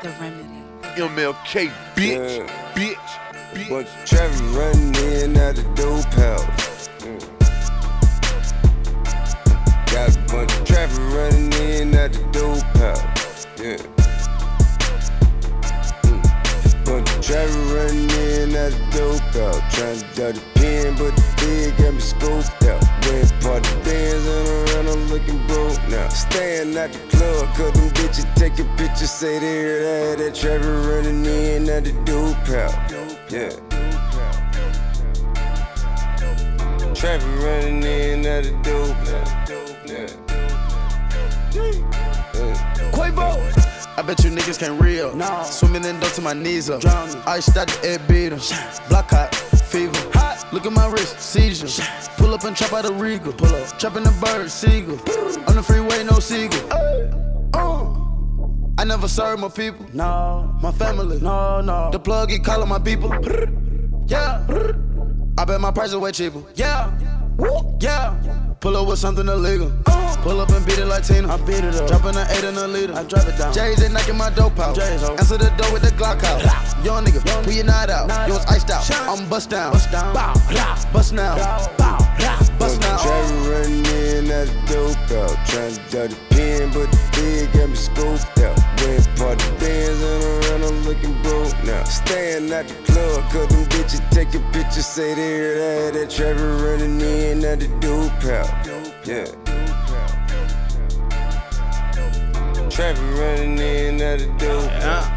The Remedy. MLK, bitch, bitch. But Trevor running in out the dope house. Got a bunch of traffic running in out the dope house. Yeah. Bunch of traffic running in out the dope house. Trying to duck the pen, but the big got me scoped out. Wearing party bands and around, I'm looking broke now. Staying at the club, cause them bitches taking pictures, say they heard that traffic running in out the dope house. Yeah. Traffic running in out the dope house. Quavo. I bet you niggas can't reel. No. Swimming in dope to my knees up. Drowning. Ice out the air beater. Block hot, fever. Hot. Look at my wrist, seizure. Pull up and chop out a Regal. Pull up, chopping the bird, seagull. On the freeway, no seagull. I never serve my people. No. My family. No. The plug, he calling my people. Yeah. I bet my price is way cheaper. Yeah. Yeah. Pull up with something illegal. Pull up and beat it like Tina. I beat it up. Dropping an 8 in a liter. I drop it down. J's ain't knocking my dope out. Answer the door with the Glock out. Young nigga, pull your knot out. Yours iced out. I'm bust down. Bust now. Bust now. Traffic running in out the dope out. Trying to duck the pen, but the big got me scoped out. Wearing party bands and around, I'm looking broke now. Staying at the club, cause them bitches taking pictures, say they heard that traffic running in out the dope out. Yeah. Traffic running in out the dope out.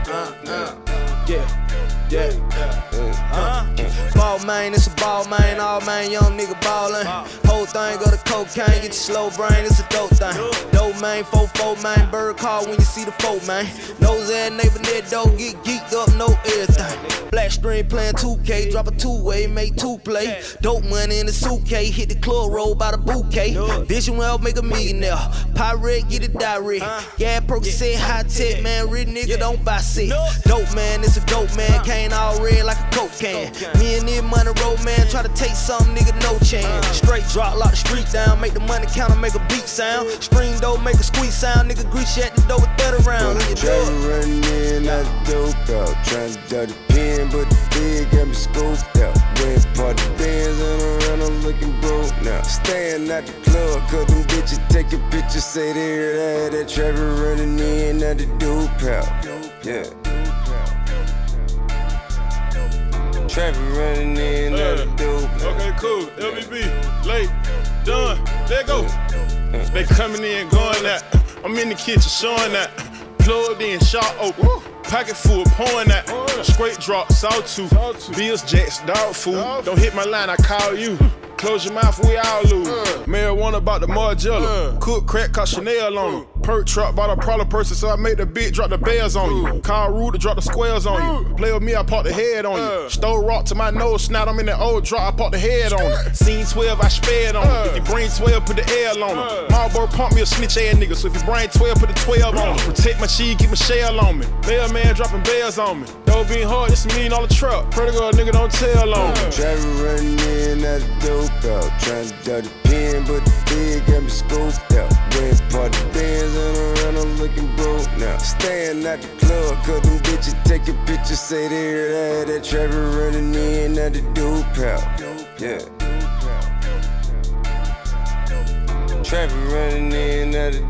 Yeah. Ball man, it's a ball man, all man, young nigga ballin'. Whole thing go to cocaine, get your slow brain, it's a dope thing. Dope man, 4-4 man, bird call when you see the 4 man. Nose ass neighbor, that dope get geeked up, know everything. Black string playing 2K, drop a 2-way, make 2 play. Dope money in the suitcase, hit the club, roll by the bouquet. Vision well, make a millionaire. Pirate, get it direct. Yeah, Percocet, high tech, man, rich nigga don't buy sick. Dope man, it's a dope man, cane all red like a coke can. Me and this money roll man, try to take some nigga, no chance. Straight drop, lock the street down, make the money counter, make a beat sound. Stream dough, make a squeeze sound, nigga grease you at the door with 30 rounds. Traffic running in out the dope out. Trying to duck the pen, but the big got me scoped out. Wearing party bands and around, I'm looking broke now. Staying at the club, cause them bitches taking pictures, say they heard that traffic running in out the dope out. Yeah. Traffic running in out the dope. Okay, cool. LBB, late, done, let go. They coming in, going out. I'm in the kitchen, showing that. Plugged in, shot open. Pocket full, pouring that. Straight drop, sawtooth. Bills, jacks, dog food. Don't hit my line, I call you. Close your mouth, we all lose. Marijuana about the Margiela. Cook crack, cause Chanel on him. Perk truck, bought a Prada person, so I made the bitch drop the bells on you. Call Rude to drop the squares on you. Play with me, I pop the head on you. Stole rock to my nose, snout, I'm in that old drop, I pop the head on you. Scene 12, I spared on him. If you bring 12, put the L on him. Marlboro pump me a snitch ass nigga, so if you bring 12, put the 12 on him. Protect my cheese, keep my shell on me. Mailman dropping bells on me. Dope being hard, it's a $1 million truck. Pretty girl, nigga, don't tell on me. Traffic running in out the dope out. Trying to duck the pen, but the big got me scoped out. Wearing party bands and around, I'm looking broke now. Staying at the club, cause them bitches taking pictures, say they heard that traffic running in out the dope out. Yeah. Traffic running in out the